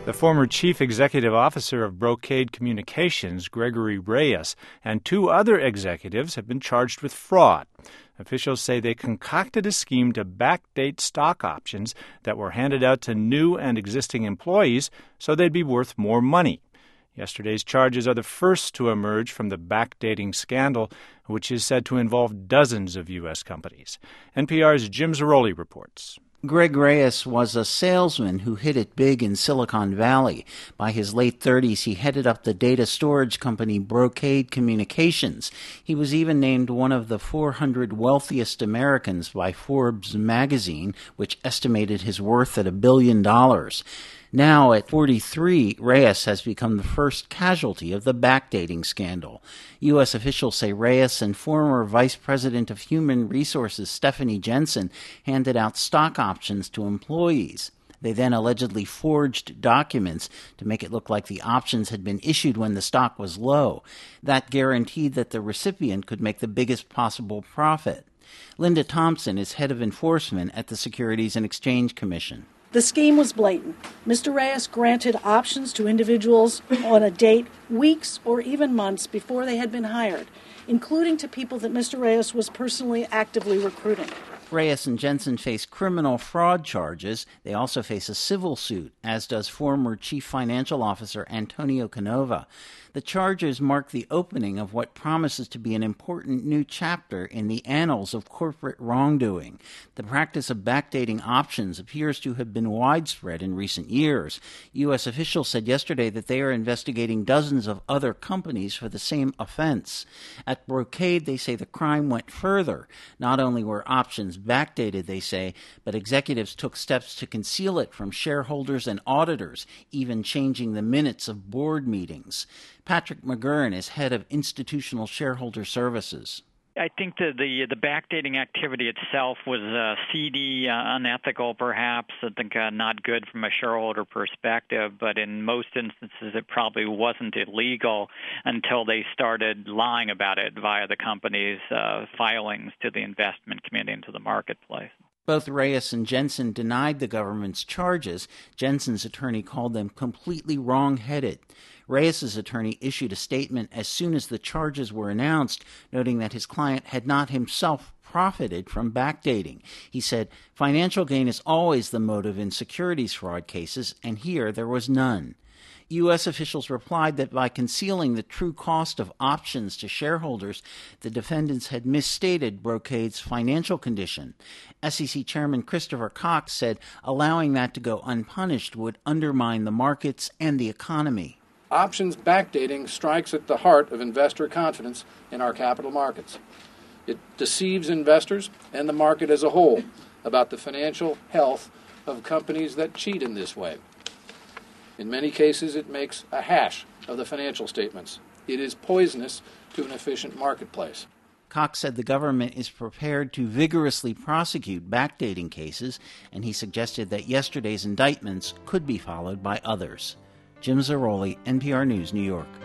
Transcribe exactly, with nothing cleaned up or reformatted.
The former chief executive officer of Brocade Communications, Gregory Reyes, and two other executives have been charged with fraud. Officials say they concocted a scheme to backdate stock options that were handed out to new and existing employees so they'd be worth more money. Yesterday's charges are the first to emerge from the backdating scandal, which is said to involve dozens of U S companies. N P R's Jim Zarroli reports. Greg Reyes was a salesman who hit it big in Silicon Valley. By his late thirties, he headed up the data storage company Brocade Communications. He was even named one of the four hundred wealthiest Americans by Forbes magazine, which estimated his worth at a billion dollars. Now, at forty-three, Reyes has become the first casualty of the backdating scandal. U S officials say Reyes and former Vice President of Human Resources Stephanie Jensen handed out stock options to employees. They then allegedly forged documents to make it look like the options had been issued when the stock was low. That guaranteed that the recipient could make the biggest possible profit. Linda Thompson is head of enforcement at the Securities and Exchange Commission. The scheme was blatant. Mister Reyes granted options to individuals on a date weeks or even months before they had been hired, including to people that Mister Reyes was personally actively recruiting. Reyes and Jensen face criminal fraud charges. They also face a civil suit, as does former Chief Financial Officer Antonio Canova. The charges mark the opening of what promises to be an important new chapter in the annals of corporate wrongdoing. The practice of backdating options appears to have been widespread in recent years. U S officials said yesterday that they are investigating dozens of other companies for the same offense. At Brocade, they say the crime went further. Not only were options backdated, they say, but executives took steps to conceal it from shareholders and auditors, even changing the minutes of board meetings. Patrick McGurn is head of Institutional Shareholder Services. I think that the the backdating activity itself was uh, seedy, uh, unethical perhaps, I think uh, not good from a shareholder perspective, but in most instances it probably wasn't illegal until they started lying about it via the company's uh, filings to the investment community and to the marketplace. Both Reyes and Jensen denied the government's charges. Jensen's attorney called them completely wrong-headed. Reyes' attorney issued a statement as soon as the charges were announced, noting that his client had not himself profited from backdating. He said, "Financial gain is always the motive in securities fraud cases, and here there was none." U S officials replied that by concealing the true cost of options to shareholders, the defendants had misstated Brocade's financial condition. S E C Chairman Christopher Cox said allowing that to go unpunished would undermine the markets and the economy. Options backdating strikes at the heart of investor confidence in our capital markets. It deceives investors and the market as a whole about the financial health of companies that cheat in this way. In many cases, it makes a hash of the financial statements. It is poisonous to an efficient marketplace. Cox said the government is prepared to vigorously prosecute backdating cases, and he suggested that yesterday's indictments could be followed by others. Jim Zarroli, N P R News, New York.